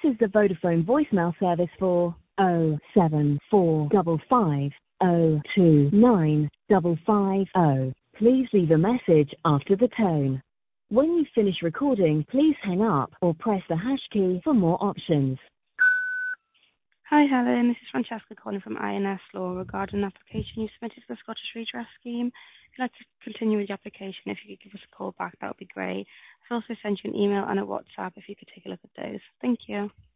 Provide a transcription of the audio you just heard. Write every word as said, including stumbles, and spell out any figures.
is the Vodafone voicemail service for oh seven four five five oh two nine five five oh. Please leave a message after the tone. When you finish recording, please hang up or press the hash key for more options. Hi, Helen. This is Francesca calling from I N S Law regarding an application you submitted for the Scottish Redress Scheme. If you'd like to continue with the application, if you could give us a call back, that would be great. I've also sent you an email and a WhatsApp if you could take a look at those. Thank you.